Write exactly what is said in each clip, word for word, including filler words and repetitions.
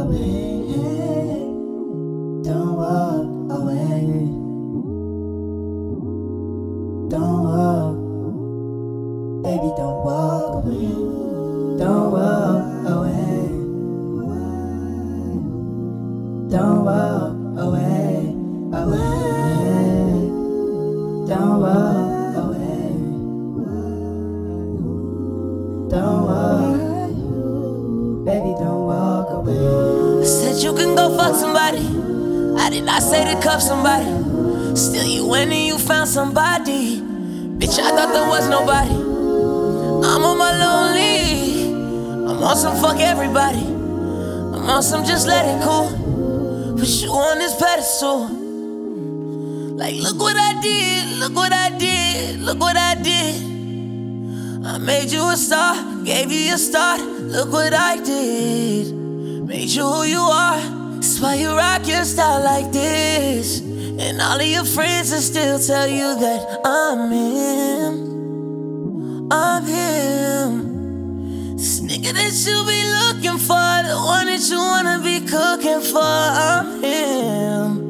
away. Don't walk away. Don't walk, baby, don't walk away. Don't walk away. Don't walk away, away. Don't walk away. Don't walk, baby, don't walk away. I said you can go fuck somebody. I did not say to cuff somebody. Still you went and you found somebody. Bitch, I thought there was nobody. I'm on my lonely. I'm on some fuck everybody. I'm on some just let it cool. Put you on this pedestal. Like look what I did, look what I did, look what I did. I made you a star, gave you a start. Look what I did. Made you who you are. That's why you rock your style like this. And all of your friends will still tell you that I'm him. I'm him. This nigga that you be looking for, the one that you wanna be cooking for, I'm him.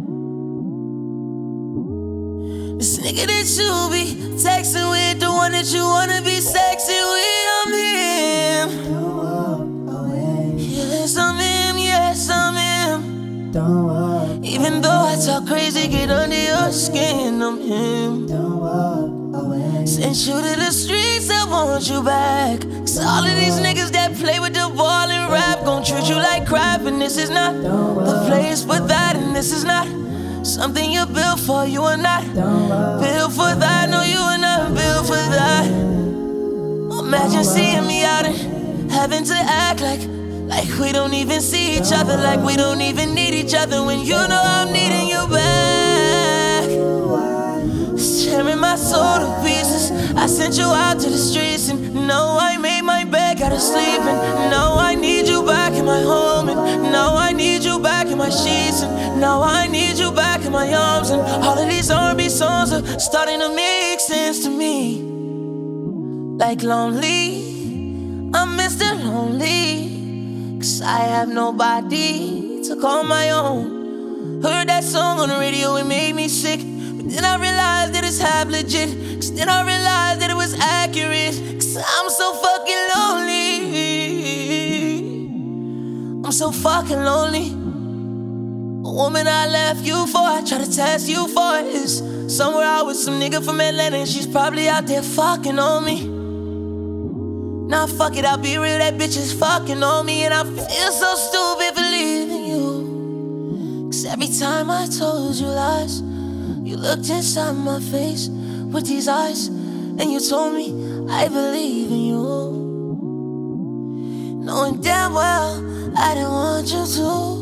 This nigga that you be texting with, the one that you wanna be sexing with, I'm him. Don't walk away. Yes, I'm him, yes, I'm him. Don't walk. Even though I talk crazy, get under your skin, I'm him. Don't walk away. Sent you to the streets, I want you back. Cause all of these niggas that play with the ball and rap gon' treat you like crap. And this is not the place for that. And this is not something you're built for, you are not built for that. No, you are not built for that. Imagine seeing me out and having to act like Like we don't even see each other, like we don't even need each other. When you know I'm needing you back. Tearing my soul to pieces. I sent you out to the streets, and no, I made my bed, gotta sleep. And no, I need you back in my home. And no, I need you back in my sheets. And now I need you back in my arms. And all of these R and B songs are starting to make sense to me. Like lonely, I'm Mister Lonely. Cause I have nobody to call my own. Heard that song on the radio, it made me sick. But then I realized that it's half legit. Cause then I realized that it was accurate. Cause I'm so fucking lonely. I'm so fucking lonely. A woman I left you for, I try to test you for, is somewhere out with some nigga from Atlanta, and she's probably out there fucking on me. Now fuck it, I'll be real, that bitch is fucking on me. And I feel so stupid for leaving you. Cause every time I told you lies, you looked inside my face with these eyes, and you told me I believe in you, knowing damn well I didn't want you to.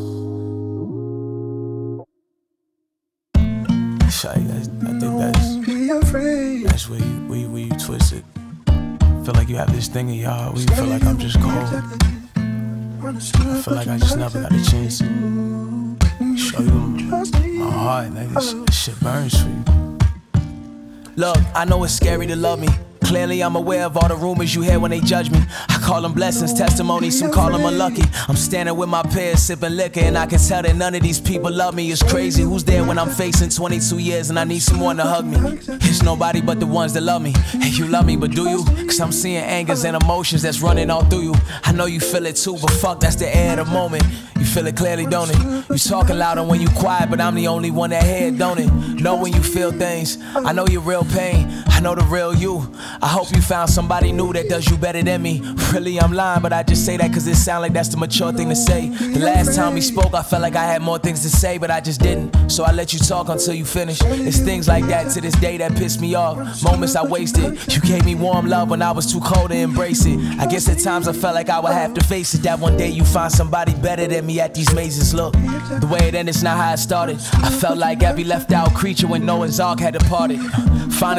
Shy, I, I think that's, that's where you, where, you, where you twist it. Feel like you have this thing in your heart where you feel like I'm just cold. I feel like I just never got a chance to show you my heart. Like this, this shit burns for you. Look, I know it's scary to love me. Clearly I'm aware of all the rumors you hear when they judge me. I call them blessings, testimonies, some call them unlucky. I'm standing with my peers, sipping liquor, and I can tell that none of these people love me. It's crazy, who's there when I'm facing twenty-two years and I need someone to hug me? It's nobody but the ones that love me. Hey, you love me, but do you? Cause I'm seeing angers and emotions that's running all through you. I know you feel it too, but fuck, that's the air of the moment. You feel it clearly, don't it? You talking louder when you quiet, but I'm the only one that hear it, don't it? Know when you feel things, I know your real pain, I know the real you. I hope you found somebody new that does you better than me. Really, I'm lying, but I just say that cause it sound like that's the mature thing to say. The last time we spoke, I felt like I had more things to say, but I just didn't. So I let you talk until you finish. It's things like that to this day that piss me off. Moments I wasted. You gave me warm love when I was too cold to embrace it. I guess at times I felt like I would have to face it, that one day you find somebody better than me at these mazes. Look, the way it ended's not how it started. I felt like every left out creature when Noah's Ark had departed. Finding somebody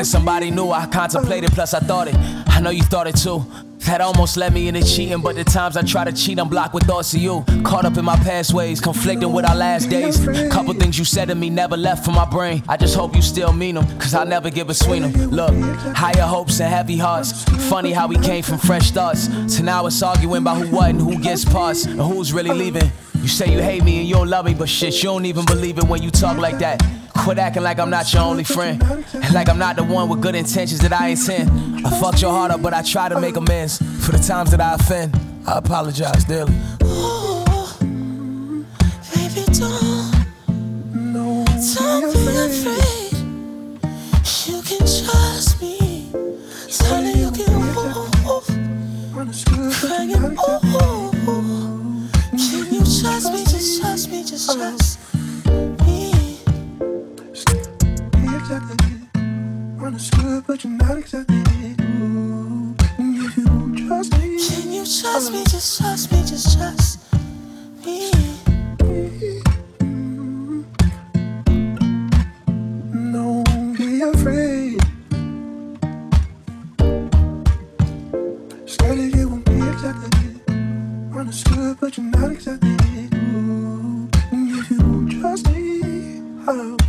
already knew, I contemplated, plus I thought it. I know you thought it too. That almost led me into cheating, but the times I try to cheat, I'm blocked with thoughts of you. Caught up in my past ways, conflicting with our last days. Couple things you said to me never left from my brain. I just hope you still mean them, cause I'll never get between them. Look, higher hopes and heavy hearts. Funny how we came from fresh starts to now it's arguing about who what and who gets parts and who's really leaving. You say you hate me and you don't love me, but shit, you don't even believe it when you talk like that. Quit acting like I'm not your only friend, and like I'm not the one with good intentions that I intend. I fucked your heart up, but I try to make amends for the times that I offend. I apologize dearly. Oh, baby, don't, don't be afraid. You can trust me. Darling, you can move. Crying, oh, can you trust me? Just trust me, just trust me. Understood, but you're not exactly it. Ooh, if you don't trust me, can you trust me? Just trust me, just trust me. Don't be afraid. Scared that it won't be exactly it. Understood, but you're not exactly it. Ooh, if you don't trust me, how?